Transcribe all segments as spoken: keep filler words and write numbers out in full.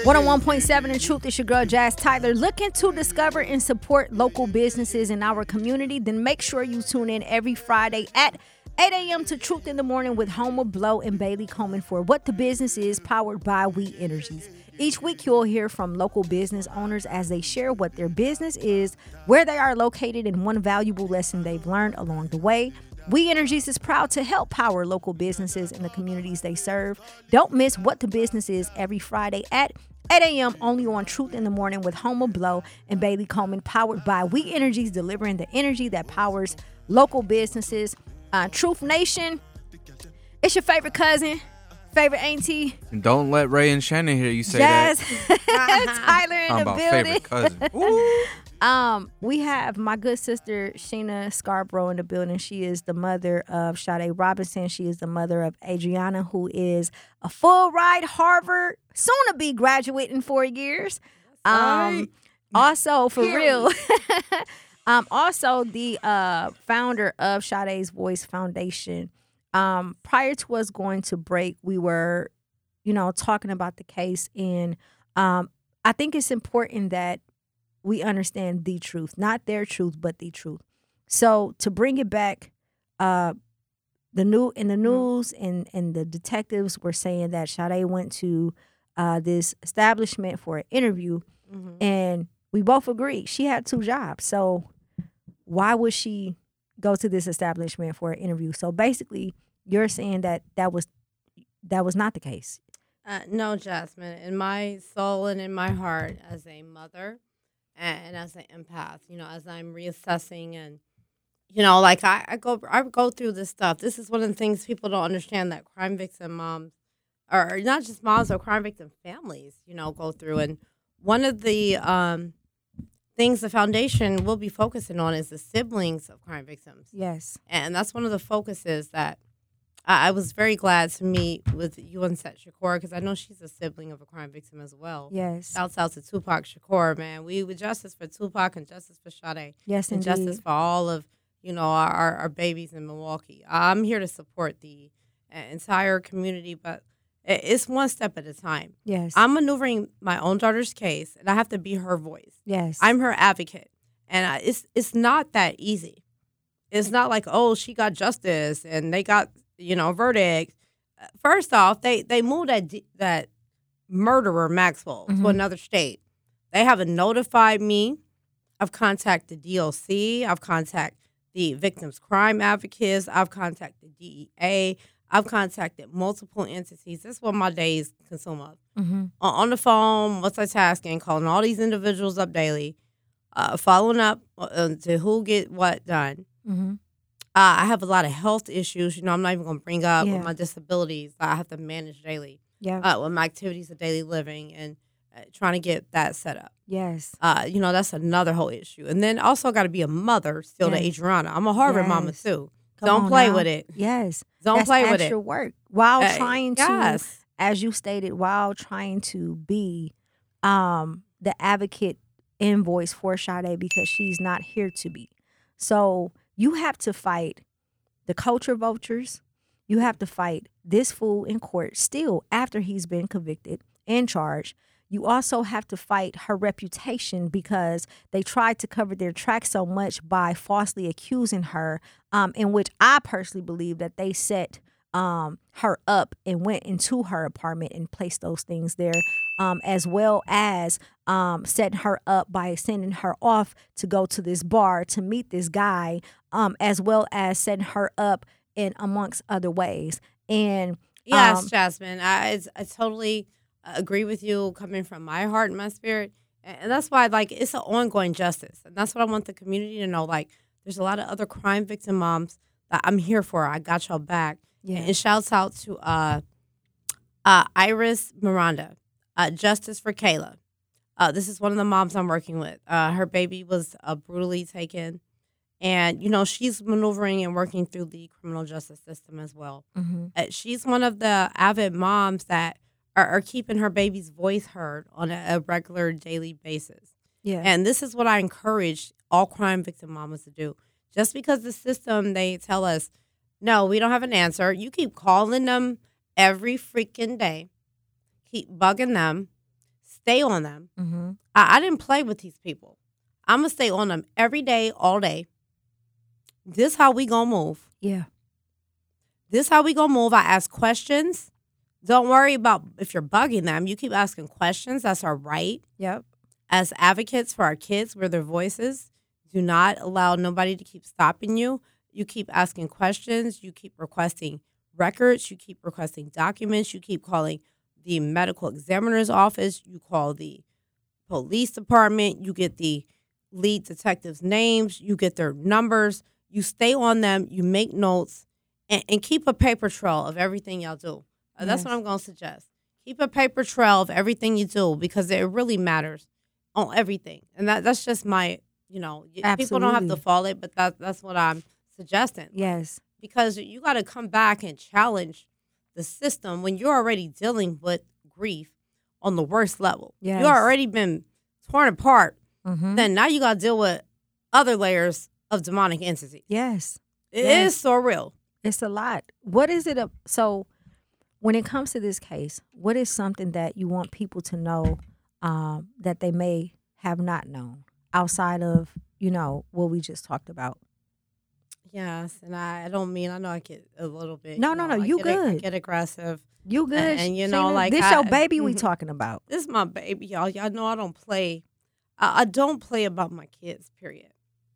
one oh one point seven in Truth, it's your girl Jazz Tyler. Looking to discover and support local businesses in our community? Then make sure you tune in every Friday at eight a.m. to Truth in the Morning with Homer Blow and Bailey Coleman for What the Business Is, powered by We Energies. Each week, you'll hear from local business owners as they share what their business is, where they are located, and one valuable lesson they've learned along the way. We Energies is proud to help power local businesses in the communities they serve. Don't miss What the Business Is every Friday at eight a.m. only on Truth in the Morning with Homer Blow and Bailey Coleman, powered by We Energies, delivering the energy that powers local businesses. Uh, Truth Nation, it's your favorite cousin, favorite auntie. And don't let Ray and Shannon hear you say Jazz. that. Tyler in I'm the about building. favorite cousin. Ooh. Um, we have my good sister Sheena Scarborough in the building. She is the mother of Sade Robinson. She is the mother of Adriana, who is a full ride Harvard, soon to be graduate in four years. Um, Right. also for real. um, also the uh founder of Sade's Voice Foundation. Um, prior to us going to break, we were, you know, talking about the case, and um, I think it's important that we understand the truth, not their truth, but the truth. So to bring it back, uh, the new in the news and, and the detectives were saying that Sade went to uh, this establishment for an interview, Mm-hmm. and we both agreed she had two jobs. So why would she go to this establishment for an interview? So basically, you're saying that that was that was not the case. Uh, no, Jasmine. In my soul and in my heart, as a mother and as an empath, you know, as I'm reassessing and, you know, like I, I go I go through this stuff. This is one of the things people don't understand, that crime victim moms, or not just moms, or crime victim families, you know, go through. And one of the um, things the foundation will be focusing on is the siblings of crime victims. Yes. And that's one of the focuses that I I was very glad to meet with Yuanset Shakur, because I know she's a sibling of a crime victim as well. Yes. Shouts out to Tupac Shakur, man. We with justice for Tupac and justice for Sade. Yes, and indeed. justice for all of, you know, our, our, our babies in Milwaukee. I'm here to support the uh, entire community, but i- it's one step at a time. Yes. I'm maneuvering my own daughter's case, and I have to be her voice. yes. I'm her advocate, and I, it's it's not that easy. It's not like, oh, she got justice and they got, you know, verdict. First off, they they moved that d- that murderer Maxwell Mhm. to another state. They haven't notified me. I've contacted D O C. I've contacted the victims' crime advocates. I've contacted D E A. I've contacted multiple entities. This is what my days consume of. mm-hmm. On on the phone, multitasking, calling all these individuals up daily, uh, following up uh, to who get what done. Mm-hmm. Uh, I have a lot of health issues. You know, I'm not even going to bring up Yeah. with my disabilities that I have to manage daily, Yeah. uh, with my activities of daily living, and uh, trying to get that set up. yes. Uh, you know, that's another whole issue. And then also got to be a mother still to Yes. Adriana. I'm a Harvard mama Yes. too. Come Don't on play now. with it. Yes. Don't That's play with extra it. work while Uh, trying to, yes. as you stated, while trying to be um, the advocate and voice for Sade, because she's not here to be. So you have to fight the culture vultures. You have to fight this fool in court still after he's been convicted and charged. You also have to fight her reputation, because they tried to cover their tracks so much by falsely accusing her, um, in which I personally believe that they set um, her up and went into her apartment and placed those things there, um, as well as um, setting her up by sending her off to go to this bar to meet this guy, um, as well as setting her up in amongst other ways. And Yes, um, Jasmine. I, I totally agree with you, coming from my heart and my spirit. And and that's why, like, it's an ongoing justice. And that's what I want the community to know. Like, there's a lot of other crime victim moms that I'm here for. I got y'all back. Yeah. And shouts out to uh, uh, Iris Miranda, uh, Justice for Kayla. Uh, this is one of the moms I'm working with. Uh, her baby was uh, brutally taken. And, you know, she's maneuvering and working through the criminal justice system as well. mhm. Uh, she's one of the avid moms that are, are keeping her baby's voice heard on a, a regular daily basis. Yeah. And this is what I encourage all crime victim mamas to do. Just because the system, they tell us, no, we don't have an answer. You keep calling them every freaking day. Keep bugging them. stay on them. Mm-hmm. I, I didn't play with these people. I'm going to stay on them every day, all day. This how we going to move. Yeah. This how we going to move. I ask questions. Don't worry about if you're bugging them. You keep asking questions. That's our right. Yep. As advocates for our kids, we're their voices. Do not allow nobody to keep stopping you. You keep asking questions. You keep requesting records. You keep requesting documents. You keep calling the medical examiner's office. You call the police department. You get the lead detectives' names. You get their numbers. You stay on them. You make notes. And, and keep a paper trail of everything y'all do. Uh, that's Yes. what I'm going to suggest. Keep a paper trail of everything you do because it really matters on everything. And that that's just my, you know, y- people don't have to Absolutely. follow it, but that, that's what I'm suggesting. Yes. Because you got to come back and challenge the system when you're already dealing with grief on the worst level. Yes. You've already been torn apart. Mm-hmm. Then now you got to deal with other layers of demonic entities. Yes. It is Yes. so real. It's a lot. What is it? A, so when it comes to this case, what is something that you want people to know um, that they may have not known outside of, you know, what we just talked about? Yes, and I, I don't mean I know I get a little bit. No, you no, know, no, I you get, I good. get aggressive. You good? And- and you know, Sheena? like, this I- your baby we Mhm. talking about. This is my baby, y'all. Y'all know I don't play. I, I don't play about my kids. Period.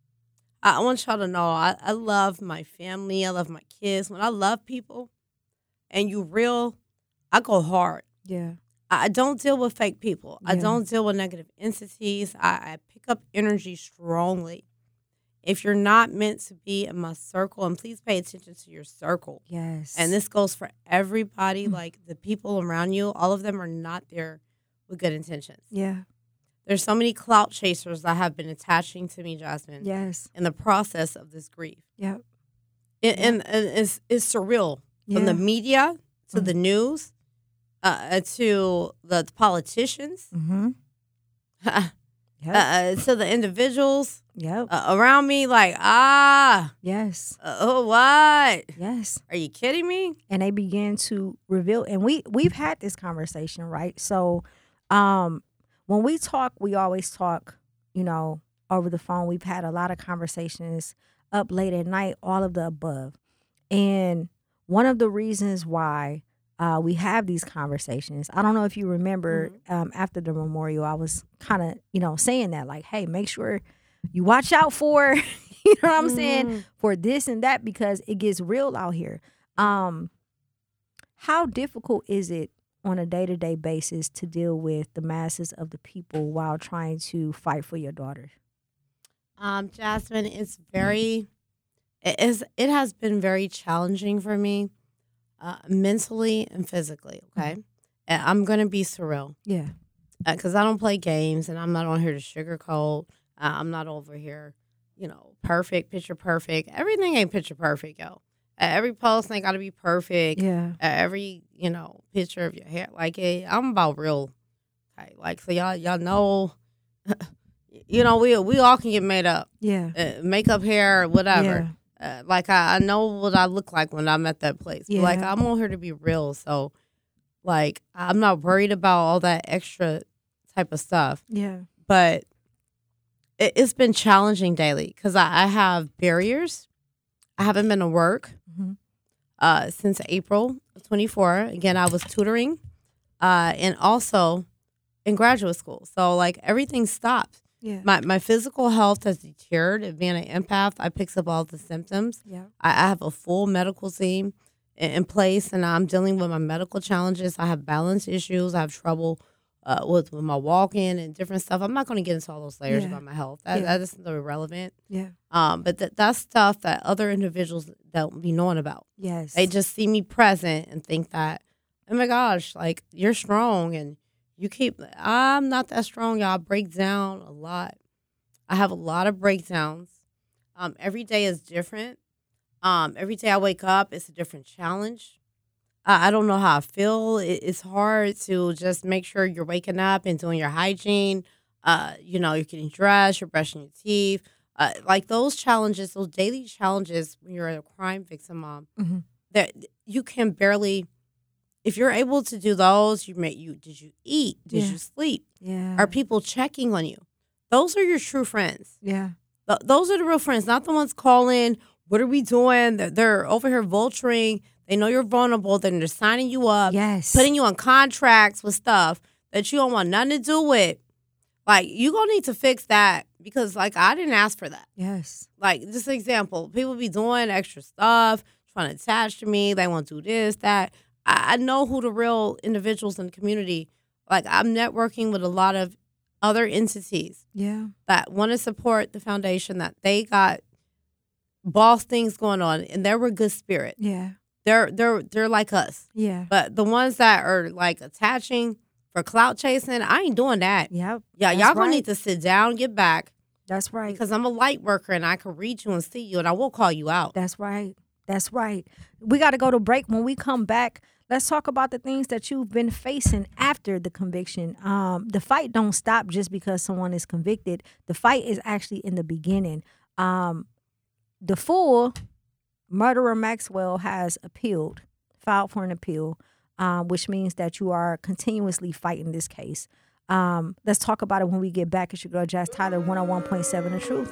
I, I want y'all to know I, I love my family. I love my kids. When I love people, and you real, I go hard. Yeah. I I don't deal with fake people. I Yeah. don't deal with negative entities. I, I pick up energy strongly. If you're not meant to be in my circle, and please pay attention to your circle. Yes. And this goes for everybody, Mm. like the people around you, all of them are not there with good intentions. Yeah. There's so many clout chasers that have been attaching to me, Jasmine, Yes. in the process of this grief. Yep. It, Yeah. and, and it's, it's surreal. From the Yeah. media to Mm. the news uh, to the politicians Mm-hmm. uh, Yep. to the individuals Yep. uh, around me, like, ah, Yes. uh, oh, what? Yes. Are you kidding me? And they began to reveal, and we we've had this conversation, right? So um when we talk, we always talk, you know, over the phone. We've had a lot of conversations up late at night, all of the above. And one of the reasons why uh, we have these conversations, I don't know if you remember, um, after the memorial, I was kind of, you know, saying that, like, hey, make sure you watch out for, you know what I'm saying, Mhm. for this and that, because it gets real out here. Um, how difficult is it on a day-to-day basis to deal with the masses of the people while trying to fight for your daughter? Um, Jasmine, it's very, it is, it has been very challenging for me, uh, mentally and physically. Okay, and I'm gonna be surreal Yeah. because I don't play games, and I'm not on here to sugarcoat. Uh, I'm not over here, you know, perfect, picture perfect. Everything ain't picture perfect, yo. Uh, every post ain't gotta be perfect. Yeah. Uh, every, you know, picture of your hair, like, hey, I'm about real. Okay, like, so y'all, y'all know, you know, we we all can get made up. Yeah. Uh, makeup, hair, whatever. Uh, like I, I know what I look like when I'm at that place. But, like Yeah. I'm on here to be real, so like I'm not worried about all that extra type of stuff. Yeah. But it, it's been challenging daily because I, I have barriers. I haven't been to work hmm uh, since April of twenty-four. Again, I was tutoring uh, and also in graduate school. So like everything stopped. Yeah. My my physical health has deteriorated. Being an empath, I picks up all the symptoms. Yeah. I, I have a full medical team in, in place, and I'm dealing with my medical challenges. I have balance issues. I have trouble uh, with, with my walking and different stuff. I'm not going to get into all those layers Yeah. about my health. That, Yeah. that is irrelevant. Yeah. Um, but that that's stuff that other individuals don't be knowing about. Yes. They just see me present and think that, oh my gosh, like you're strong and you keep. I'm not that strong, y'all. I break down a lot. I have a lot of breakdowns. Um, every day is different. Um, every day I wake up, it's a different challenge. I, I don't know how I feel. It, it's hard to just make sure you're waking up and doing your hygiene. Uh, you know, you're getting dressed, you're brushing your teeth. Uh, like those challenges, those daily challenges when you're a crime victim mom, Mhm. that you can barely if you're able to do those, you may you did you eat? Did Yeah. you sleep? Yeah. Are people checking on you? Those are your true friends. Yeah. Th- those are the real friends, not the ones calling. What are we doing? They're, they're over here vulturing. They know you're vulnerable. Then they're signing you up, Yes. putting you on contracts with stuff that you don't want nothing to do with. Like, you gonna need to fix that because, like, I didn't ask for that. Yes. Like, just an example, people be doing extra stuff, trying to attach to me. They want to do this, that. I, I know who the real individuals in the community. Like, I'm networking with a lot of other entities Yeah. that want to support the foundation, that they got boss things going on, and they're a good spirit. Yeah. They're they're they're like us. Yeah. But the ones that are like attaching for clout chasing, I ain't doing that. Yep. Yeah, That's y'all gonna right. need to sit down, get back, That's right. because I'm a light worker and I can read you and see you, and I will call you out. That's right. That's right. We got to go to break. When we come back, let's talk about the things that you've been facing after the conviction. Um, the fight don't stop just because someone is convicted. The fight is actually in the beginning. Um, the fool, murderer Maxwell, has appealed, filed for an appeal, um, which means that you are continuously fighting this case. Um, let's talk about it when we get back. It's your girl, Jazz Tyler, one oh one point seven The Truth.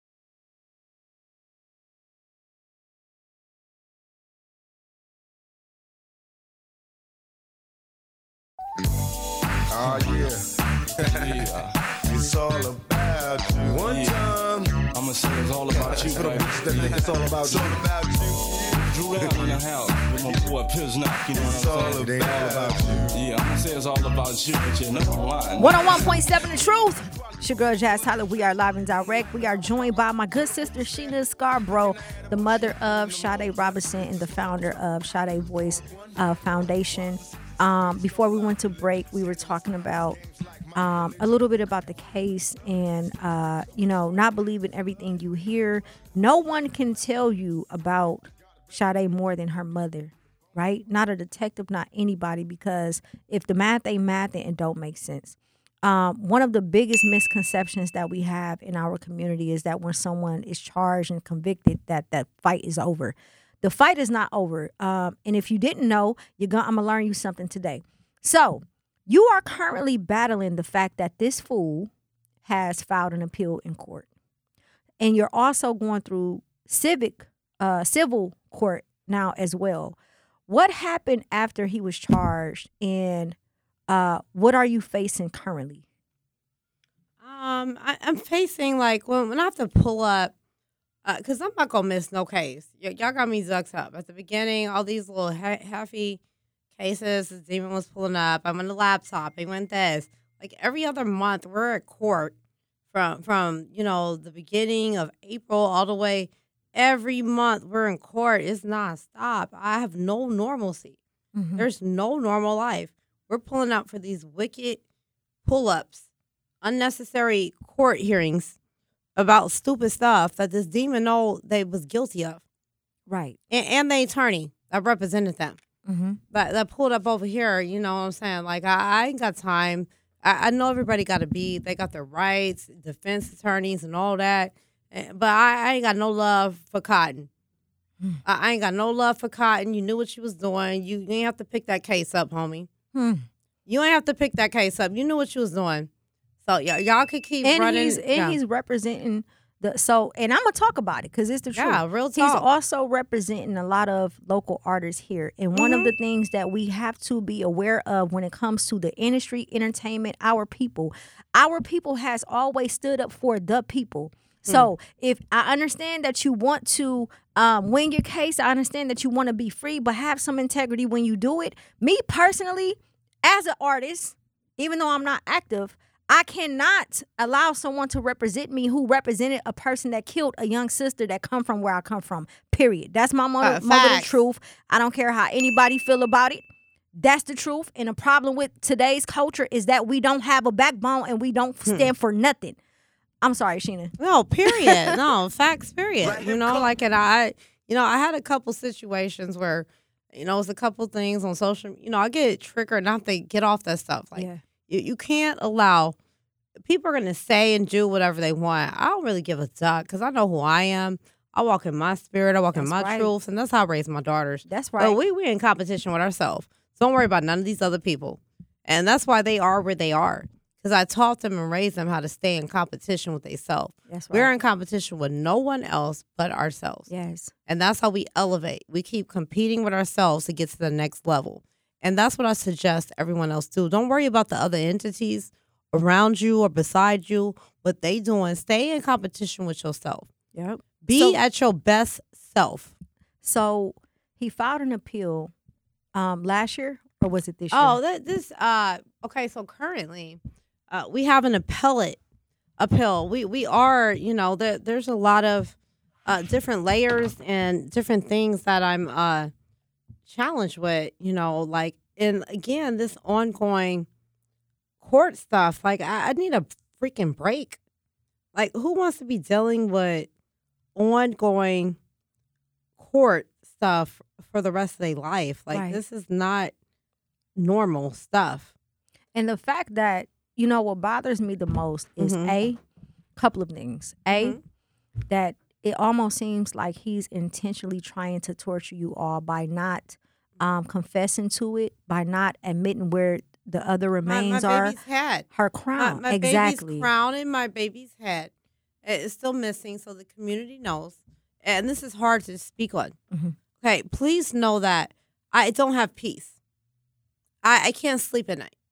Oh, yeah. Yeah. It's all about you. One Yeah. time. I'ma say it's all about you. For the Right? bitches that think it's all about you. It's all about you. Drew down in the house with my boy Piznock, you know It's what all I'm saying? it ain't all about you. Yeah, I'ma say it's all about you, but you're not lying. one oh one point seven The Truth. It's your girl, Jazz Tyler. We are live and direct. We are joined by my good sister, Sheena Scarborough, the mother of Sade Robinson and the founder of Sade Voice uh, Foundation. Um, before we went to break, we were talking about um, a little bit about the case and, uh, you know, not believing everything you hear. No one can tell you about Sade more than her mother, right? Not a detective, not anybody, because if the math ain't math, then it don't make sense. Um, one of the biggest misconceptions that we have in our community is that when someone is charged and convicted, that that fight is over. The fight is not over. Um, and if you didn't know, you're gonna, I'm gonna learn you something today. So you are currently battling the fact that this fool has filed an appeal in court, and you're also going through civic, uh, civil court now as well. What happened after he was charged, and uh, what are you facing currently? Um, I, I'm facing like when, when I have to pull up, because I'm not gonna miss no case. Y- y'all got me zucked up at the beginning. All these little he- hefty cases. The demon was pulling up. I'm on the laptop. I went this. Like every other month, we're at court from from you know the beginning of April all the way. Every month we're in court. It's nonstop. I have no normalcy. Mhm. There's no normal life. We're pulling up for these wicked pull-ups, unnecessary court hearings about stupid stuff that this demon know they was guilty of, Right. and, and the attorney that represented them Mm-hmm. that that pulled up over here. You know what I'm saying? Like I, I ain't got time. I, I know everybody got to be. They got their rights, defense attorneys, and all that. Eh, But I, I ain't got no love for Cotton. Hmm. I, I ain't got no love for Cotton. You knew what you was doing. You, you ain't have to pick that case up, homie. Hmm. You ain't have to pick that case up. You knew what you was doing. So y- y'all could keep And running. he's and yeah. he's representing the so. And I'm gonna talk about it because it's the truth. Yeah, real He's talk. also representing a lot of local artists here. And one of Mm-hmm. the things that we have to be aware of when it comes to the industry, entertainment, our people, our people has always stood up for the people. So if I understand that you want to um, win your case, I understand that you want to be free, but have some integrity when you do it. Me personally, as an artist, even though I'm not active, I cannot allow someone to represent me who represented a person that killed a young sister that come from where I come from. Period. That's my mother, Uh, mother the facts. truth. I don't care how anybody feel about it. That's the truth. And the problem with today's culture is that we don't have a backbone and we don't Hmm. stand for nothing. I'm sorry, Sheena. No, period. No, facts, period. You know, like, and I, you know, I had a couple situations where, you know, it was a couple things on social, you know, I get triggered and I have to get off that stuff. Like, Yeah. you, you can't allow, people are going to say and do whatever they want. I don't really give a duck because I know who I am. I walk in my spirit. I walk in That's my right. truth. And that's how I raise my daughters. That's But right. we, we in competition with ourselves. So don't worry about none of these other people. And that's why they are where they are. Because I taught them and raised them how to stay in competition with themselves. That's right. We're in competition with no one else but ourselves. Yes. And that's how we elevate. We keep competing with ourselves to get to the next level. And that's what I suggest everyone else do. Don't worry about the other entities around you or beside you, what they doing. Stay in competition with yourself. Yep. Be So- at your best self. So he filed an appeal um, last year, or was it this year? Oh, that, this, uh, okay, so currently uh, we have an appellate appeal. We we are, you know, there, there's a lot of uh, different layers and different things that I'm uh, challenged with, you know, like, and again, this ongoing court stuff, like, I, I need a freaking break. Like, who wants to be dealing with ongoing court stuff for the rest of their life? Like, Right. this is not normal stuff. And the fact that, you know, what bothers me the most is Mhm. A, couple of things. A, Mhm. that it almost seems like he's intentionally trying to torture you all by not um, confessing to it, by not admitting where the other My, remains my are. baby's head. Her My, crown. my exactly. baby's crown and my baby's head is still missing, so the community knows. And this is hard to speak on. Mhm. Okay, please know that I don't have peace. I, I can't sleep at night.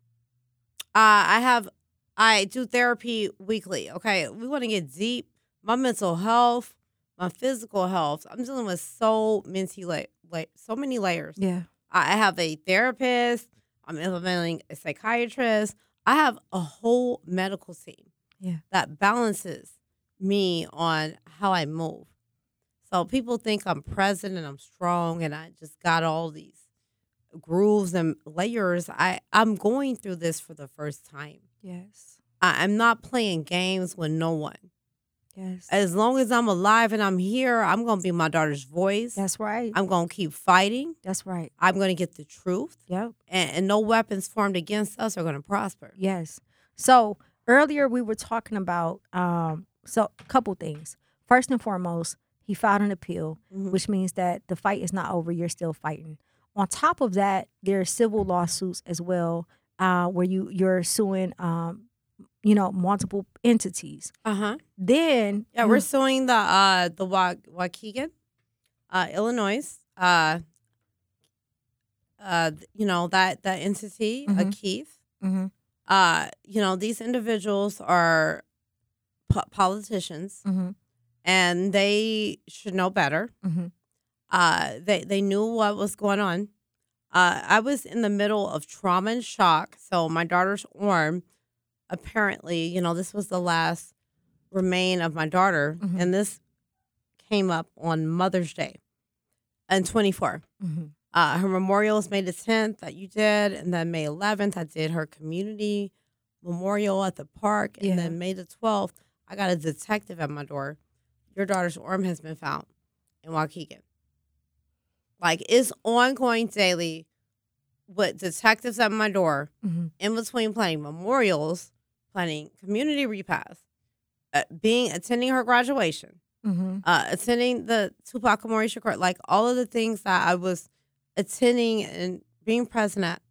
Uh, I have, I do therapy weekly. Okay, we want to get deep. My mental health, my physical health. I'm dealing with so many, la- la- so many layers. Yeah. I have a therapist. I'm implementing a psychiatrist. I have a whole medical team Yeah. that balances me on how I move. So people think I'm present and I'm strong and I just got all these grooves and layers. I, I'm going through this for the first time. Yes. I, I'm not playing games with no one. Yes. As long as I'm alive and I'm here, I'm going to be my daughter's voice. That's right. I'm going to keep fighting. That's right. I'm going to get the truth. Yep. And, and no weapons formed against us are going to prosper. Yes. So earlier we were talking about um so a couple things. First and foremost, he filed an appeal, Mhm. which means that the fight is not over. You're still fighting. On top of that, there are civil lawsuits as well, uh, where you you're suing um you know multiple entities. Uh huh. Then Yeah, you- we're suing the uh the Wa- Waukegan, uh, Illinois, uh, uh, you know that that entity, uh, Mhm. Keith. Mhm, Uh, you know these individuals are po- politicians, mhm, and they should know better. mhm. Uh, they they knew what was going on. Uh, I was in the middle of trauma and shock. So my daughter's arm, apparently, you know, this was the last remain of my daughter, Mhm. and this came up on Mother's Day, and twenty-four. Mhm. Uh, her memorial is May the tenth that you did, and then May eleventh I did her community memorial at the park, and Yeah. then May the twelfth I got a detective at my door. Your daughter's arm has been found in Waukegan. Like, it's ongoing daily with detectives at my door, Mhm. in between planning memorials, planning community repasts, uh, being attending her graduation, Mhm. uh, attending the Tupac Amore Shakur, like all of the things that I was attending and being present at.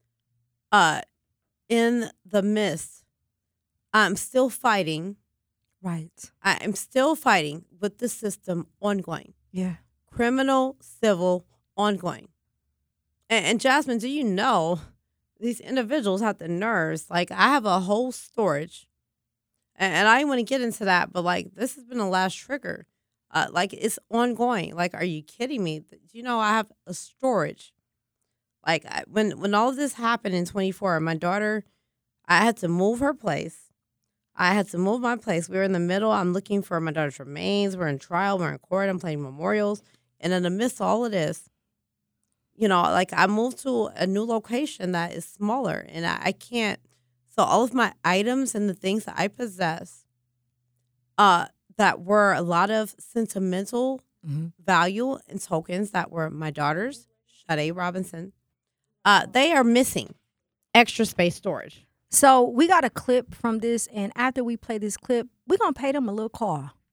Uh, in the midst, I'm still fighting. Right. I am still fighting with the system ongoing. Yeah. Criminal, civil, ongoing. And, and Jasmine, do you know these individuals have the nerves? Like, I have a whole storage, and, and I didn't want to get into that, but like, this has been the last trigger. Uh, like, it's ongoing. Like, are you kidding me? Do you know I have a storage? Like, I, when when all of this happened in twenty-four, my daughter, I had to move her place. I had to move my place. We were in the middle. I'm looking for my daughter's remains. We're in trial. We're in court. I'm playing memorials. And in the midst of all of this, you know, like, I moved to a new location that is smaller, and I, I can't. So all of my items and the things that I possess, uh, that were a lot of sentimental Mhm. value and tokens that were my daughter's, Sade Robinson, uh, they are missing. Extra space storage. So we got a clip from this, and after we play this clip, we're gonna pay them a little call.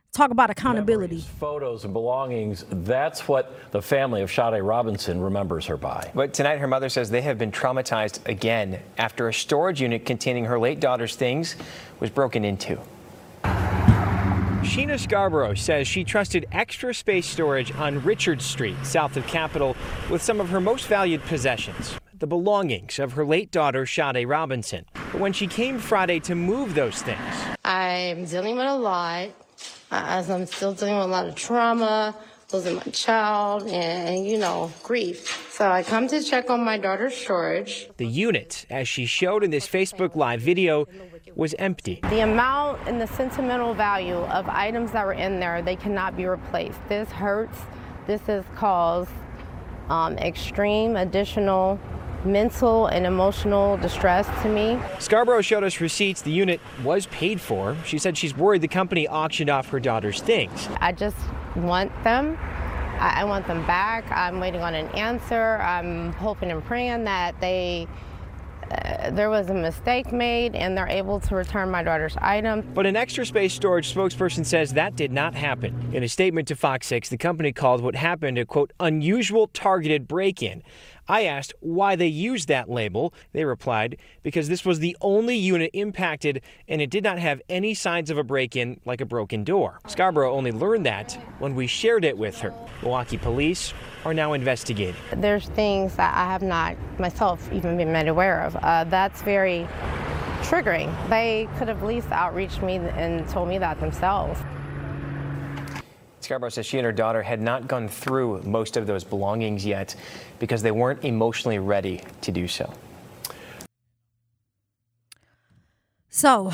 Talk about accountability. Memories, photos and belongings. That's what the family of Sade Robinson remembers her by. But tonight, her mother says they have been traumatized again after a storage unit containing her late daughter's things was broken into. Sheena Scarborough says she trusted Extra Space Storage on Richard Street, south of Capitol, with some of her most valued possessions, the belongings of her late daughter, Sade Robinson. But when she came Friday to move those things, I'm dealing with a lot, uh, as I'm still dealing with a lot of trauma, losing my child, and, you know, grief. So I come to check on my daughter's storage. the unit, as she showed in this Facebook Live video, was empty. The amount and the sentimental value of items that were in there, they cannot be replaced. This hurts. This has caused um, extreme additional mental and emotional distress to me. Scarborough showed us receipts the unit was paid for. She said she's worried the company auctioned off her daughter's things. I just want them. I, I want them back. I'm waiting on an answer. I'm hoping and praying that they uh, there was a mistake made and they're able to return my daughter's item. But an Extra Space Storage spokesperson says that did not happen. In a statement to Fox six, the company called what happened a, quote, unusual targeted break-in. I asked why they used that label. They replied, because this was the only unit impacted and it did not have any signs of a break-in like a broken door. Scarborough only learned that when we shared it with her. Milwaukee police are now investigating. There's things that I have not myself even been made aware of. Uh, that's very triggering. They could have at least outreached me and told me that themselves. Scarborough says she and her daughter had not gone through most of those belongings yet because they weren't emotionally ready to do so. So,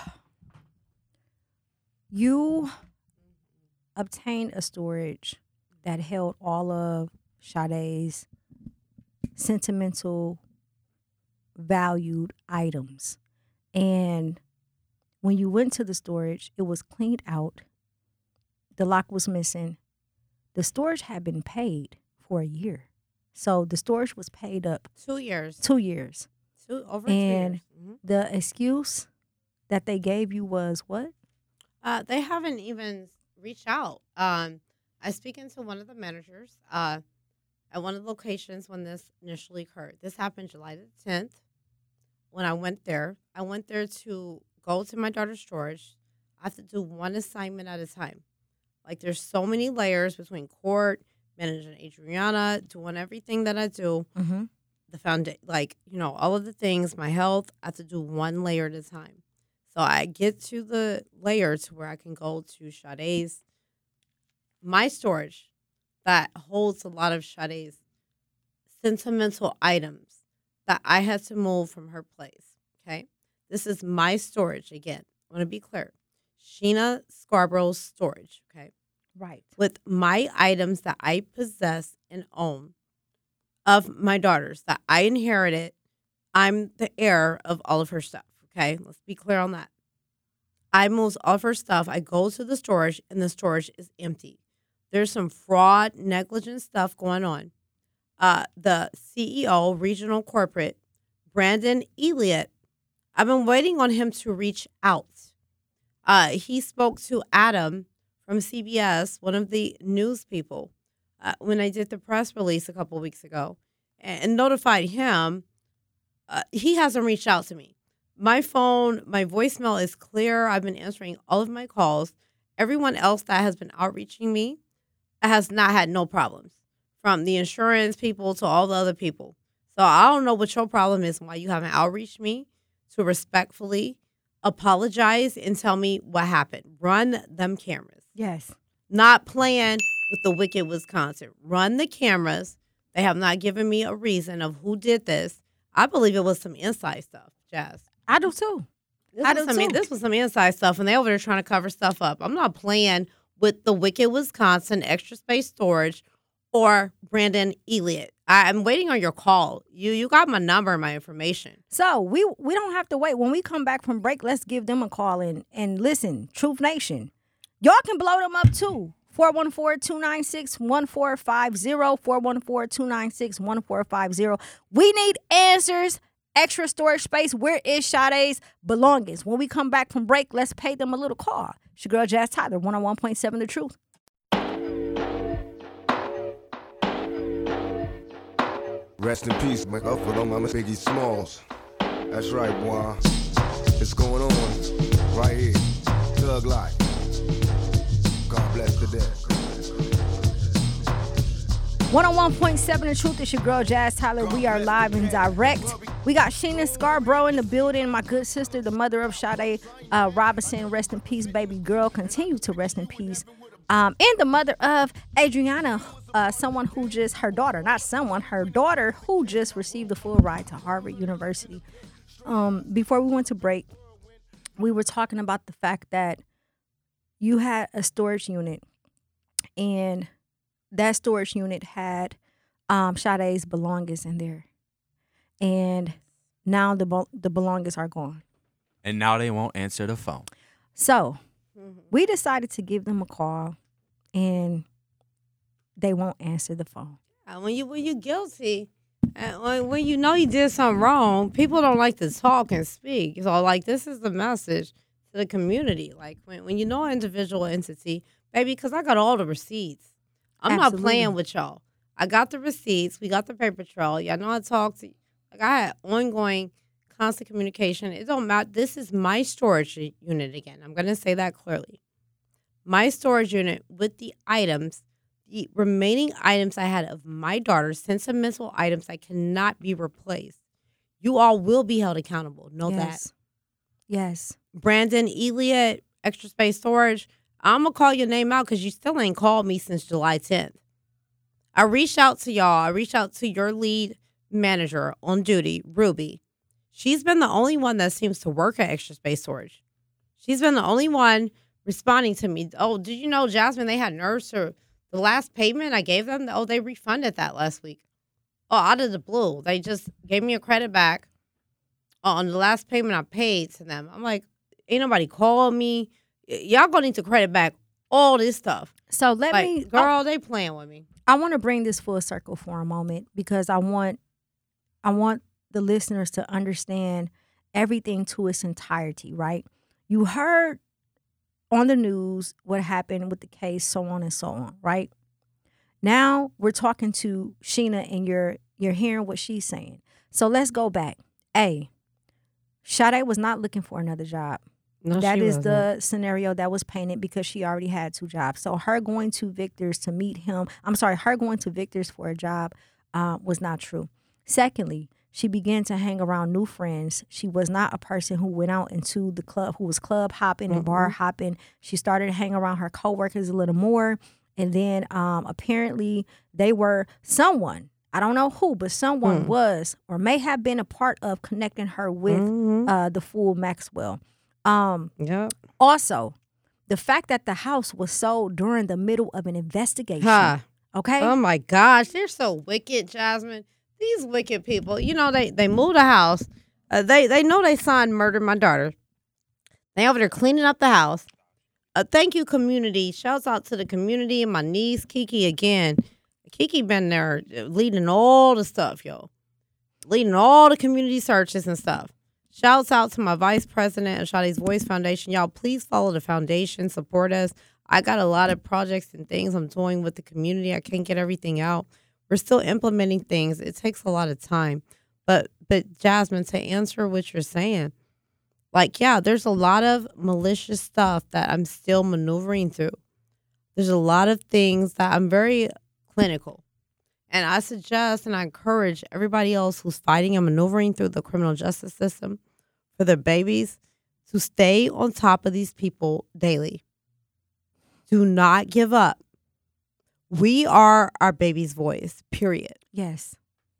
you obtained a storage that held all of Sade's sentimental, valued items. And when you went to the storage, it was cleaned out. The lock was missing. The storage had been paid for a year. So the storage was paid up Two years. two years. Two, over And two years. Mhm. the excuse that they gave you was what? Uh, they haven't even reached out. Um, I speaking to one of the managers uh, at one of the locations when this initially occurred. This happened July the tenth. When I went there, I went there to go to my daughter's storage. I have to do one assignment at a time. Like, there's so many layers between court, managing Adriana, doing everything that I do. Mm-hmm. The foundation, like, you know, all of the things, my health, I have to do one layer at a time. So I get to the layer to where I can go to Sade's, my storage that holds a lot of Sade's sentimental items that I had to move from her place. Okay. This is my storage. Again, I want to be clear. Sheena Scarborough's storage. Okay. Right. With my items that I possess and own of my daughters that I inherited. I'm the heir of all of her stuff. Okay. Let's be clear on that. I move all of her stuff. I go to the storage and the storage is empty. There's some fraud, negligent stuff going on. Uh, the C E O, regional corporate, Brandon Elliott, I've been waiting on him to reach out. Uh, he spoke to Adam from C B S, one of the news people, uh, when I did the press release a couple of weeks ago, and, and notified him. Uh, he hasn't reached out to me. My phone, my voicemail is clear. I've been answering all of my calls. Everyone else that has been outreaching me has not had no problems, from the insurance people to all the other people. So I don't know what your problem is and why you haven't outreached me to respectfully apologize and tell me what happened. Run them cameras. Yes. Not playing with the wicked Wisconsin. Run the cameras. They have not given me a reason of who did this. I believe it was some inside stuff, Jazz. I do too. This I was do some, too. This was some inside stuff, and they over there trying to cover stuff up. I'm not playing with the wicked Wisconsin, Extra Space Storage, or Brandon Elliott. I, I'm waiting on your call. You you got my number and my information. So we we don't have to wait. When we come back from break, let's give them a call and, and listen. Truth Nation. Y'all can blow them up too. four one four, two nine six, one four five zero. four one four, two nine six, one four five zero. We need answers. Extra storage space. Where is Sade's belongings? When we come back from break, let's pay them a little call. It's your girl Jazz Tyler, one oh one point seven The Truth. Rest in peace, my up for them, I'm Biggie Smalls. That's right, boy. It's going on right here. Thug life. God bless the dead. one oh one point seven The Truth. Is your girl Jazz Tyler. We are live and direct. We got Sheena Scarborough in the building. My good sister, the mother of Sade uh, Robinson. Rest in peace, baby girl. Continue to rest in peace. Um, and the mother of Adriana, uh, someone who just, her daughter, not someone, her daughter who just received the full ride to Harvard University. Um, before we went to break, we were talking about the fact that you had a storage unit, and that storage unit had um, Sade's belongings in there, and now the be- the belongings are gone. And now they won't answer the phone. So we decided to give them a call, and they won't answer the phone. And when you when you're guilty, and when, when you know you did something wrong, people don't like to talk and speak. So, like, this is the message to the community. Like, when, when you know an individual entity, baby, because I got all the receipts. I'm Absolutely. not playing with y'all. I got the receipts. We got the paper trail. Y'all know I talked to you. Like, I had ongoing, constant communication. It don't matter. This is my storage unit again. I'm going to say that clearly. My storage unit with the items, the remaining items I had of my daughter, sentimental items that cannot be replaced. You all will be held accountable. Know Yes. that. Yes. Brandon Eliot, Extra Space Storage, I'm going to call your name out because you still ain't called me since July tenth. I reached out to y'all. I reached out to your lead manager on duty, Ruby. She's been the only one that seems to work at Extra Space Storage. She's been the only one responding to me. Oh, did you know, Jasmine, they had nerves to the last payment I gave them? Oh, they refunded that last week. Oh, out of the blue. They just gave me a credit back on the last payment I paid to them. I'm like, ain't nobody called me. Y- y'all gonna need to credit back all this stuff. So let Like, me, girl, they playing with me. I want to bring this full circle for a moment, because I want, I want the listeners to understand everything to its entirety, right? You heard on the news what happened with the case, so on and so on, right? Now we're talking to Sheena, and you're you're hearing what she's saying. So let's go back. A, Sade was not looking for another job. No, That she is wasn't. the scenario that was painted, because she already had two jobs. So her going to Victor's to meet him, I'm sorry, her going to Victor's for a job uh, was not true. Secondly, she began to hang around new friends. She was not a person who went out into the club, who was club hopping and bar hopping. She started to hang around her coworkers a little more. And then um, apparently they were someone, I don't know who, but someone was or may have been a part of connecting her with Mhm. uh, the fool Maxwell. Um, Yep. also, the fact that the house was sold during the middle of an investigation. Huh. Okay. Oh my gosh, they're so wicked, Jasmine. These wicked people. You know, they they moved the house. Uh, they they know they son murdered my daughter. They over there cleaning up the house. Uh, thank you, community. Shouts out to the community and my niece Kiki again. Kiki been there uh, leading all the stuff, yo, leading all the community searches and stuff. Shouts out to my vice president of Sade's Voice Foundation. Y'all, please follow the foundation, support us. I got a lot of projects and things I'm doing with the community. I can't get everything out. We're still implementing things. It takes a lot of time. But, but Jasmine, to answer what you're saying, like, yeah, there's a lot of malicious stuff that I'm still maneuvering through. There's a lot of things that I'm very clinical. And I suggest and I encourage everybody else who's fighting and maneuvering through the criminal justice system for their babies to stay on top of these people daily. Do not give up. We are our baby's voice, period. Yes.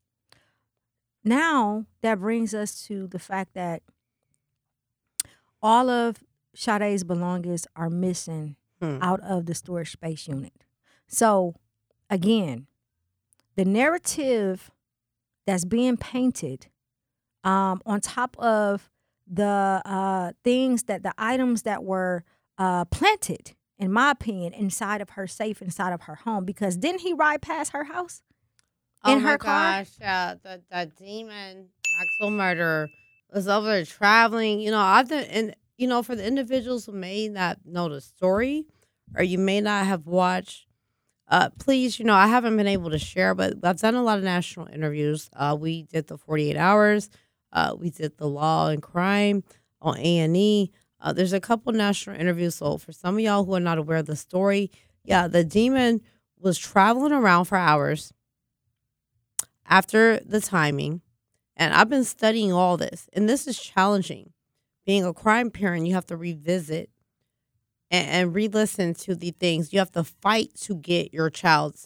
Now that brings us to the fact that all of Sade's belongings are missing Hmm. out of the storage space unit. So again, the narrative that's being painted um, on top of the uh, things that the items that were uh, planted, in my opinion, inside of her safe, inside of her home, because didn't he ride past her house in oh her my car? gosh, yeah, that that demon Maxwell murderer was over there traveling. You know, I've been, and you know, for the individuals who may not know the story or you may not have watched, uh, please, you know, I haven't been able to share, but I've done a lot of national interviews. Uh, we did the forty-eight hours. Uh, we did the Law and Crime on A and E. Uh, there's a couple national interviews. So for some of y'all who are not aware of the story, yeah, the demon was traveling around for hours after the timing. And I've been studying all this. And this is challenging. Being a crime parent, you have to revisit and, and re-listen to the things. You have to fight to get your child's,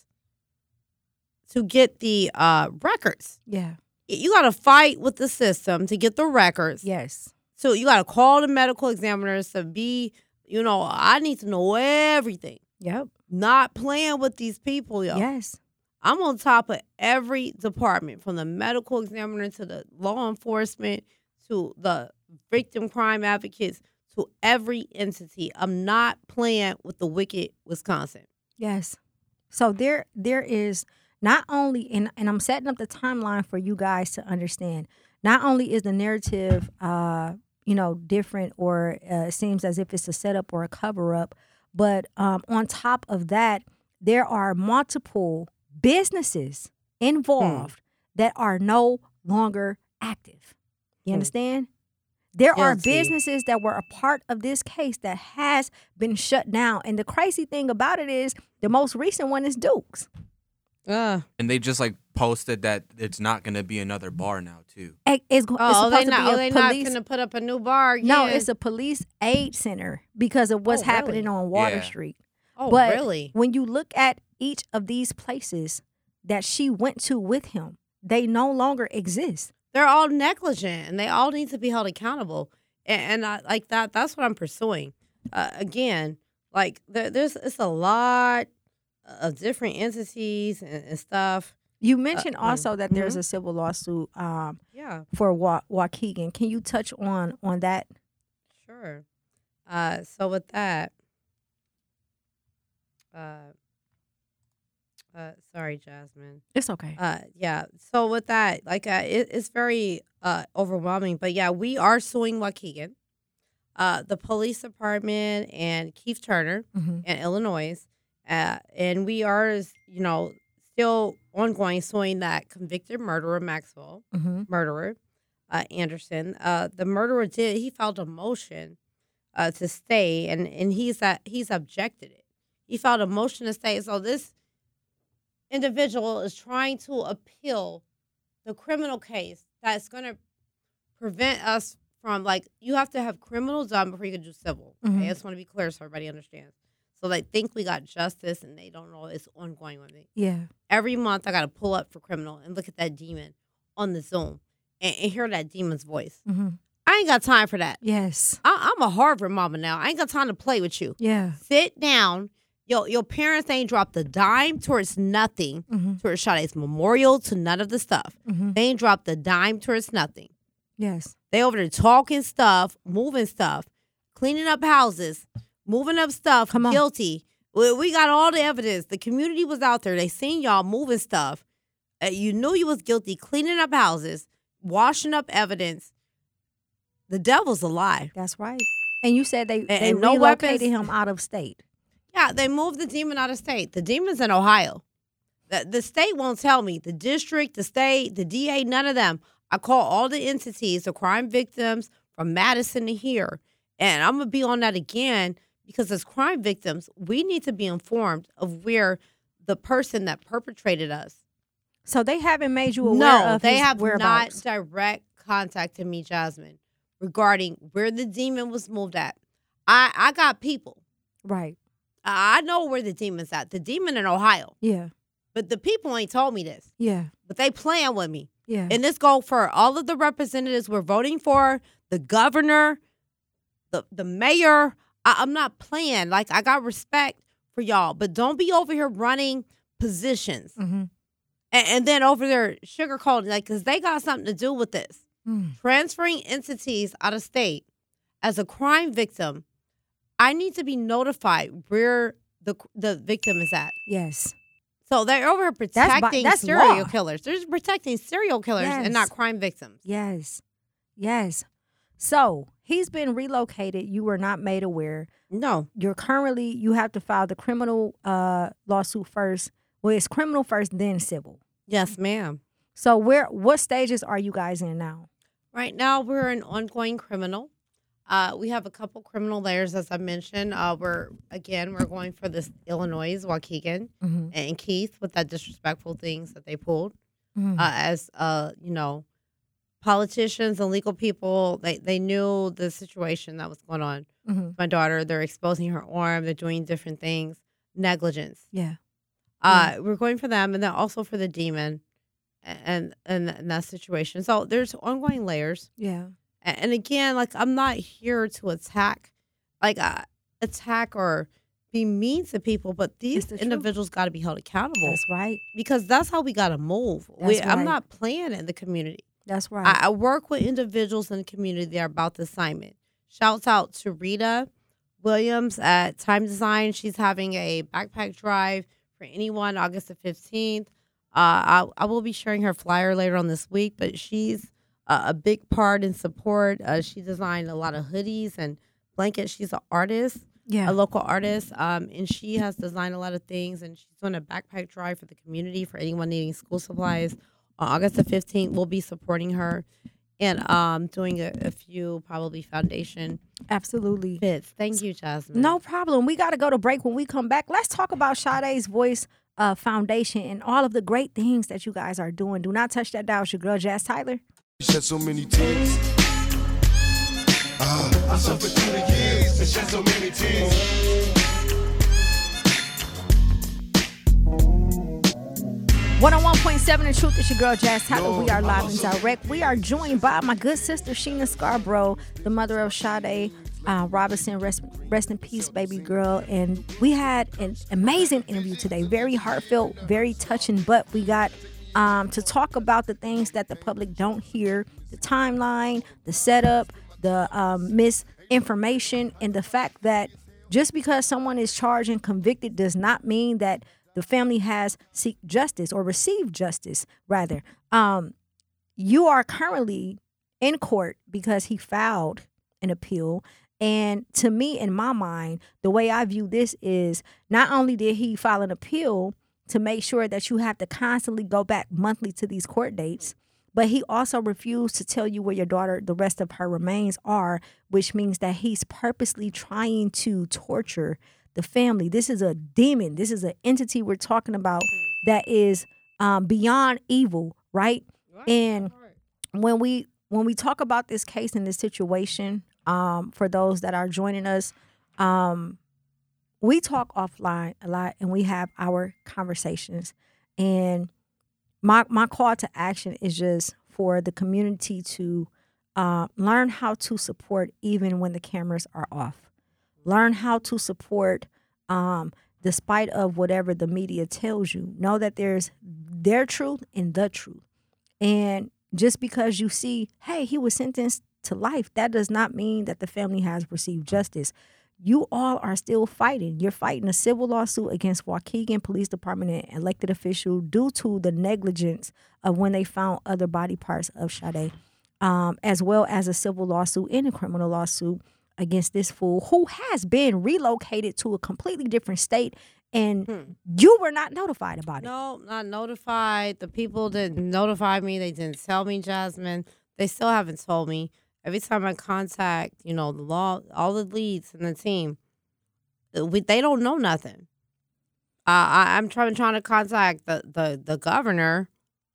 to get the uh, records. Yeah. You got to fight with the system to get the records. Yes. So you got to call the medical examiners to be, you know, I need to know everything. Yep. Not playing with these people, yo. Yes. I'm on top of every department, from the medical examiner to the law enforcement to the victim crime advocates to every entity. I'm not playing with the wicked Wisconsin. Yes. So there there is not only, and, and I'm setting up the timeline for you guys to understand, not only is the narrative, uh, you know, different, or uh, it seems as if it's a setup or a cover up, but um, on top of that, there are multiple businesses involved hmm. that are no longer active. You hmm. understand? There Guilty. are businesses that were a part of this case that has been shut down. And the crazy thing about it is the most recent one is Duke's. Uh, and they just like posted that it's not going to be another bar now too. It, it's, it's oh, supposed they not, to be a oh, they police. not going to put up a new bar again. No, it's a police aid center because of what's oh, happening really? on Water yeah. Street. Oh, but really? When you look at each of these places that she went to with him, they no longer exist. They're all negligent, and they all need to be held accountable. And, and I, like that, that's what I'm pursuing. Uh, again, like there, there's it's a lot of different entities and, and stuff. You mentioned uh, also that mm-hmm. there's a civil lawsuit um, yeah. for Wa- Waukegan. Can you touch on on that? Sure. Uh, so with that, uh, uh, sorry, Jasmine. It's okay. Uh, yeah. So with that, like, uh, it, it's very uh overwhelming. But yeah, we are suing Waukegan, uh, the police department, and Keith Turner mm-hmm. in Illinois, uh, and we are, you know, still ongoing suing that convicted murderer Maxwell, mm-hmm. murderer uh, Anderson. Uh, the murderer did he filed a motion uh to stay, and and he's uh, he's objected it. He filed a motion to stay. So this individual is trying to appeal the criminal case that's going to prevent us from, like, you have to have criminal done before you can do civil. Okay? Mm-hmm. I just want to be clear so everybody understands. So they think we got justice and they don't know it's ongoing with me. Yeah. Every month I got to pull up for criminal and look at that demon on the Zoom and, and hear that demon's voice. Mm-hmm. I ain't got time for that. Yes. I, I'm a Harvard mama now. I ain't got time to play with you. Yeah. Sit down. Yo, your parents ain't dropped a dime towards nothing, mm-hmm. towards Sade's memorial, to none of the stuff. Mm-hmm. They ain't dropped a dime towards nothing. Yes. They over there talking stuff, moving stuff, cleaning up houses, moving up stuff, Come on. guilty. We, we got all the evidence. The community was out there. They seen y'all moving stuff. Uh, you knew you was guilty, cleaning up houses, washing up evidence. The devil's a lie. That's right. And you said they, And- they and no relocated weapons. him out of state. Yeah, they moved the demon out of state. The demon's in Ohio. The, the state won't tell me. The district, the state, the D A, none of them. I call all the entities, the crime victims from Madison to here. And I'm going to be on that again because as crime victims, we need to be informed of where the person that perpetrated us. So they haven't made you aware No, of they his have whereabouts. not direct contacted me, Jasmine, regarding where the demon was moved at. I, I got people. Right. I know where the demon's at. The demon in Ohio. Yeah. But the people ain't told me this. Yeah. But they playing with me. Yeah. And this go for all of the representatives we're voting for, the governor, the the mayor. I, I'm not playing. Like, I got respect for y'all. But don't be over here running positions. Mm-hmm. And, and then over there sugarcoating, like, because they got something to do with this. Mm. Transferring entities out of state as a crime victim, I need to be notified where the the victim is at. Yes. So they're over here That's bi- protecting that's serial law. killers. They're just protecting serial killers Yes. and not crime victims. Yes. Yes. So he's been relocated. You were not made aware. No. You're currently, you have to file the criminal uh, lawsuit first. Well, it's criminal first, then civil. Yes, ma'am. So where, what stages are you guys in now? Right now, we're an ongoing criminal. Uh, we have a couple criminal layers, as I mentioned. Uh, we're, again, we're going for this Illinois, Waukegan, Mhm. and Keith with that disrespectfful things that they pulled. Mhm. Uh, as, uh, you know, politicians and legal people, they, they knew the situation that was going on. Mhm. My daughter, they're exposing her arm. They're doing different things. Negligence. Yeah. Uh, We're going for them, and then also for the demon and, and, and that situation. So there's ongoing layers. Yeah. A- And again, like, I'm not here to attack, like, uh, attack or be mean to people, but these the truth. individuals got to be held accountable. That's right. Because that's how we got to move. We, That's I'm right. not playing in the community. That's right. I, I work with individuals in the community that are about the assignment. Shouts out to Rita Williams at Time Design. She's having a backpack drive for anyone August the fifteenth. Uh, I, I will be sharing her flyer later on this week, but she's uh, a big part in support. Uh, she designed a lot of hoodies and blankets. She's an artist, Yeah. a local artist, um, and she has designed a lot of things, and she's doing a backpack drive for the community for anyone needing school supplies. On August the fifteenth, we'll be supporting her and um, doing a, a few probably foundation Absolutely. fits. Thank you, Jasmine. No problem. We got to go to break. When we come back, let's talk about Sade's Voice uh, Foundation and all of the great things that you guys are doing. Do not touch that dial. It's your girl, Jazz Tyler. You shed so many tears. Ah, I suffered through the years and shed so many tears. one oh one point seven The Truth. It's your girl, Jazz Tyler. We are live and direct. We are joined by my good sister, Sheena Scarborough, the mother of Sade uh, Robinson. Rest, rest in peace, baby girl. And we had an amazing interview today. Very heartfelt, very touching. But we got um, to talk about the things that the public don't hear, the timeline, the setup, the um, misinformation, and the fact that just because someone is charged and convicted does not mean that the family has seek justice or received justice, rather. Um, you are currently in court because he filed an appeal. And to me, in my mind, the way I view this is not only did he file an appeal to make sure that you have to constantly go back monthly to these court dates, but he also refused to tell you where your daughter, the rest of her remains are, which means that he's purposely trying to torture the family. This is a demon. This is an entity we're talking about that is um, beyond evil, right? And when we when we talk about this case and this situation, um, for those that are joining us, um, we talk offline a lot and we have our conversations. And my my call to action is just for the community to uh, learn how to support even when the cameras are off. Learn how to support um, despite of whatever the media tells you. Know that there's their truth and the truth. And just because you see, hey, he was sentenced to life, that does not mean that the family has received justice. You all are still fighting. You're fighting a civil lawsuit against Waukegan Police Department and elected official due to the negligence of when they found other body parts of Sade, um, as well as a civil lawsuit and a criminal lawsuit against this fool who has been relocated to a completely different state, and hmm. you were not notified about it. No, not notified. The people didn't notify me. They didn't tell me, Jasmine. They still haven't told me. Every time I contact, you know, the law, all the leads in the team, we, they don't know nothing. Uh, I, I'm trying trying to contact the, the, the governor.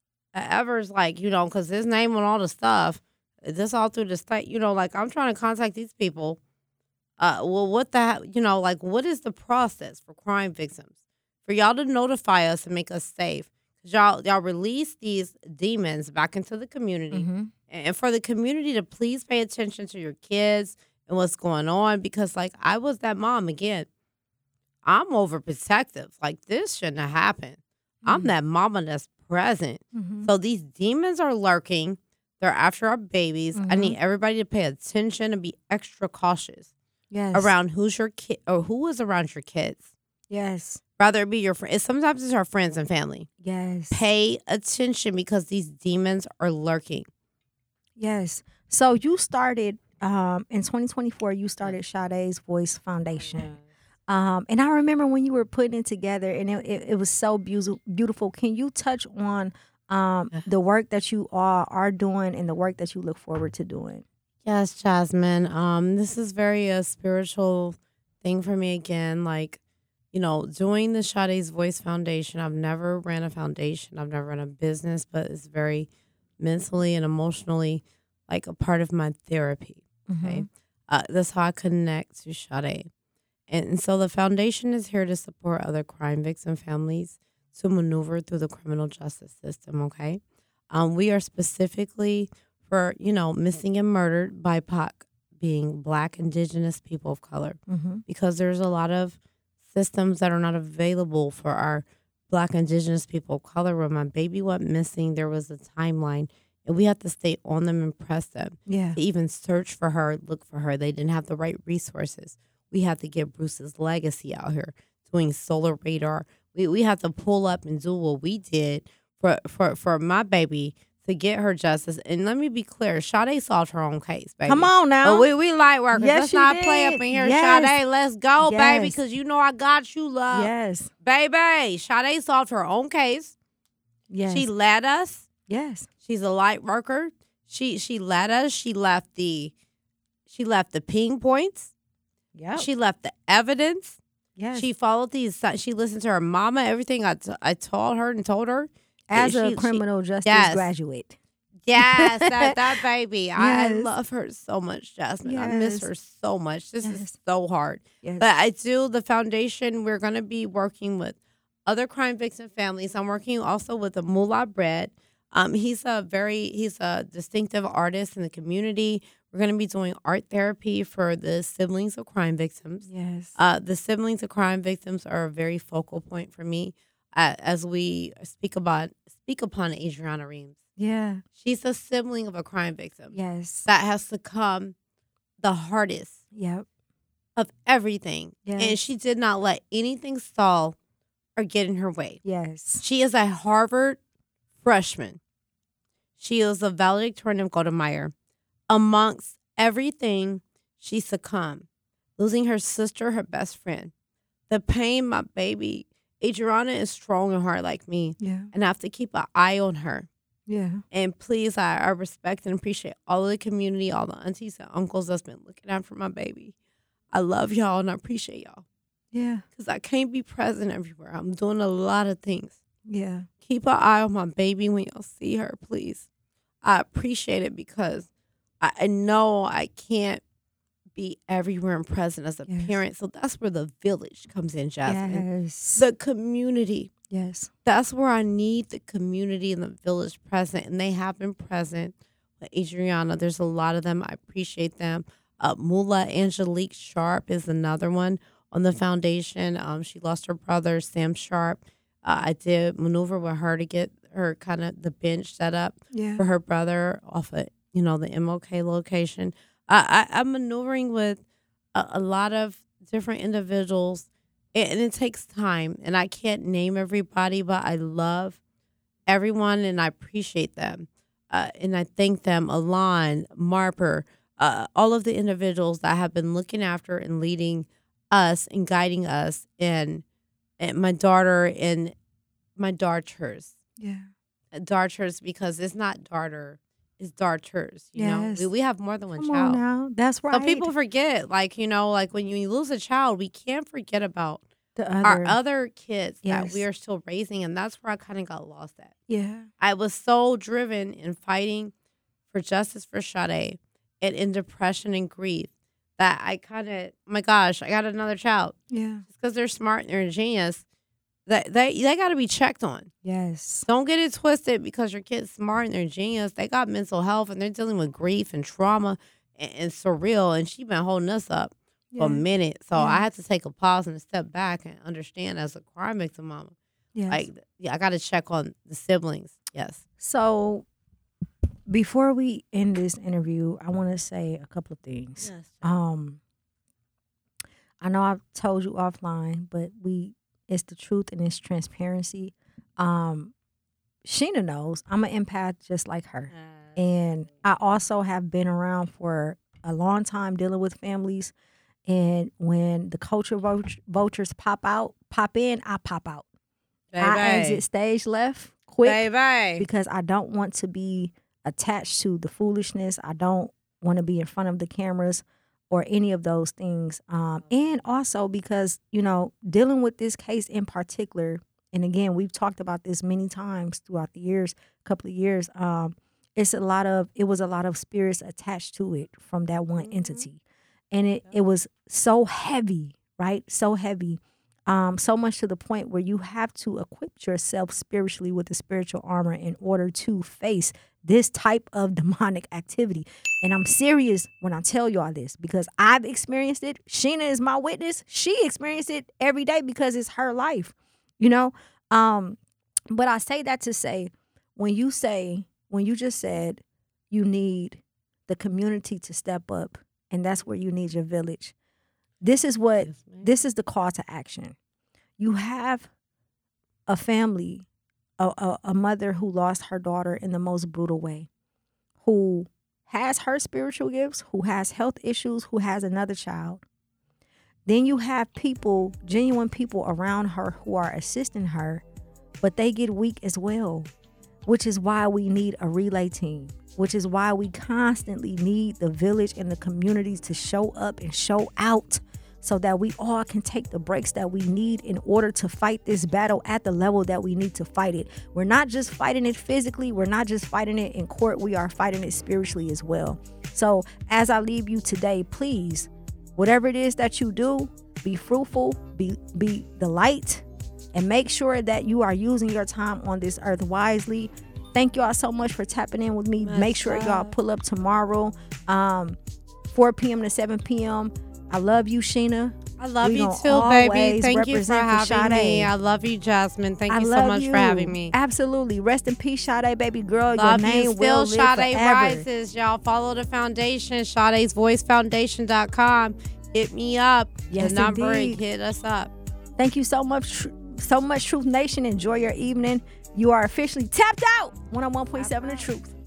Ever's like, you know, because his name on all the stuff. This all through the state, you know, like I'm trying to contact these people. Uh, well, what the, you know, like what is the process for crime victims? For y'all to notify us and make us safe. Because y'all, y'all release these demons back into the community. Mm-hmm. And for the community to please pay attention to your kids and what's going on. Because, like, I was that mom again. I'm overprotective. Like, this shouldn't have happened. Mm-hmm. I'm that mama that's present. Mm-hmm. So these demons are lurking. They're after our babies. Mm-hmm. I need everybody to pay attention and be extra cautious yes. around who's your kid or who is around your kids. Yes. Rather it be your friends. Sometimes it's our friends and family. Yes. Pay attention because these demons are lurking. Yes. So you started um, in twenty twenty-four, you started Sade's Voice Foundation. Um, and I remember when you were putting it together, and it, it, it was so beautiful. Beautiful. Can you touch on um, the work that you all are doing and the work that you look forward to doing? Yes, Jasmine. Um, this is very a spiritual thing for me again. Like, you know, doing the Sade's Voice Foundation. I've never ran a foundation. I've never run a business, but it's very mentally and emotionally like a part of my therapy. Okay, Mm-hmm. uh, that's how I connect to Sade. And, and so the foundation is here to support other crime victim families to maneuver through the criminal justice system. Okay, um, we are specifically for, you know, missing and murdered, B I P O C, being Black, Indigenous, people of color, Mm-hmm. because there's a lot of systems that are not available for our Black, Indigenous people of color. When my baby went missing, there was a timeline, and we had to stay on them and press them Yeah. to even search for her, look for her. They didn't have the right resources. We had to get Bruce's legacy out here doing solar radar. We we had to pull up and do what we did for for, for my baby to get her justice. And let me be clear, Sade solved her own case, baby. Come on now. But we, we light workers. Yes, Let's you not play did. up in here, Yes. Sade. Let's go, baby, Yes. because you know I got you, love. Yes. Baby, Sade solved her own case. Yes. She led us. yes. She's a light worker. She she led us. She left the she left the ping points. Yep. She left the evidence. yes. She followed these. She listened to her mama. Everything I, t- I told her and told her. As She- a she- criminal justice yes. graduate. Yes, that that baby. I, I Yes. love her so much, Jasmine. I miss Yes. her so much. This is Yes. so hard. Yes. But I do the foundation. We're going to be working with other crime victim families. I'm working also with the Mullah Bread. Um, he's a very he's a distinctive artist in the community. We're going to be doing art therapy for the siblings of crime victims. yes. Uh, the siblings of crime victims are a very focal point for me uh, as we speak about speak upon Adriana Reams. yeah. She's a sibling of a crime victim Yes. that has succumbed the hardest Yep. of everything. Yes. And she did not let anything stall or get in her way. Yes. She is a Harvard freshman. She is a valedictorian of Golda Meir. Amongst everything, she succumbed, losing her sister, her best friend. The pain, my baby. Adriana is strong and hard like me, Yeah. and I have to keep an eye on her. Yeah. And please, I, I respect and appreciate all of the community, all the aunties and uncles that's been looking after my baby. I love y'all and I appreciate y'all Yeah. because I can't be present everywhere. I'm doing a lot of things. Yeah. Keep an eye on my baby when y'all see her, please. I appreciate it because I, I know I can't be everywhere and present as a Yes. parent. So that's where the village comes in, Jasmine. Yes. The community. yes. That's where I need the community and the village present, and they have been present with Adriana. There's a lot of them. I appreciate them. Uh, Mullah Angelique Sharp is another one on the foundation. Um, she lost her brother, Sam Sharp. Uh, I did maneuver with her to get her kind of the bench set up Yeah. for her brother off of, you know, the M L K location. I, I, I'm maneuvering with a, a lot of different individuals, and, and it takes time. And I can't name everybody, but I love everyone, and I appreciate them. Uh, and I thank them, Alon, Marper, uh, all of the individuals that have been looking after and leading us and guiding us, and, and my daughter and my daughters. Yeah. Daughters, because it's not daughter, it's daughters. You know, Yes. we, we have more than one Come child. on now. That's right. So people forget, like, you know, like when you lose a child, we can't forget about the other. our other kids Yes. that we are still raising. And that's where I kind of got lost at. Yeah. I was so driven in fighting for justice for Sade and in depression and grief that I kind of, my gosh, I got another child. Yeah. Just because they're smart and they're a genius, that they, they got to be checked on. Yes. Don't get it twisted because your kid's smart and they're genius. They got mental health and they're dealing with grief and trauma and, and surreal. And she been holding us up for a minute. So I had to take a pause and a step back and understand as a crime victim mama. Yes. Like, yeah, I got to check on the siblings. Yes. So before we end this interview, I want to say a couple of things. Yes. Um, I know I've told you offline, but we it's the truth and it's transparency. Um, Sheena knows I'm an empath just like her, and I also have been around for a long time dealing with families. And when the culture vultures pop out, pop in, I pop out. Baby. I exit stage left quick Baby. because I don't want to be attached to the foolishness. I don't want to be in front of the cameras or any of those things. Um, and also because, you know, dealing with this case in particular, and again, we've talked about this many times throughout the years, a couple of years, um, it's a lot of, it was a lot of spirits attached to it from that one mm-hmm. entity. And it, it was so heavy, right? So heavy. Um, so much to the point where you have to equip yourself spiritually with the spiritual armor in order to face this type of demonic activity. And I'm serious when I tell y'all this because I've experienced it. Sheena is my witness. She experienced it every day because it's her life, you know? Um, but I say that to say, when you say, when you just said you need the community to step up, and that's where you need your village. This is what, yes, this is the call to action. You have a family, a, a, a mother who lost her daughter in the most brutal way, who has her spiritual gifts, who has health issues, who has another child. Then you have people, genuine people around her who are assisting her, but they get weak as well, which is why we need a relay team. Which is why we constantly need the village and the communities to show up and show out so that we all can take the breaks that we need in order to fight this battle at the level that we need to fight it. We're not just fighting it physically. We're not just fighting it in court. We are fighting it spiritually as well. So as I leave you today, please, whatever it is that you do, be fruitful, be, be the light, and make sure that you are using your time on this earth wisely. Thank y'all so much for tapping in with me. That's Make sure y'all pull up tomorrow, um, four p.m. to seven p.m. I love you, Sheena. I love we you too, baby. Thank you for having me. I love you, Jasmine. Thank I you so much you. for having me. Absolutely. Rest in peace, Sade, baby girl. Love Your name you. will Still live Sade forever. Rises, y'all. Follow the foundation, Sade's Voice Foundation dot com. Hit me up. Yes, the number indeed. And hit us up. Thank you so much, so much, Truth Nation. Enjoy your evening. You are officially tapped out. one oh one point seven The Truth.